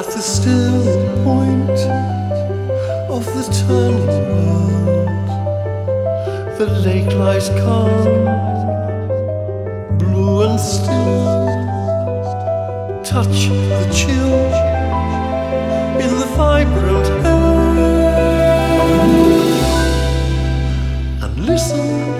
the still point of the turning world. The lake lies calm, blue and still. Touch the chill in the vibrant air and listen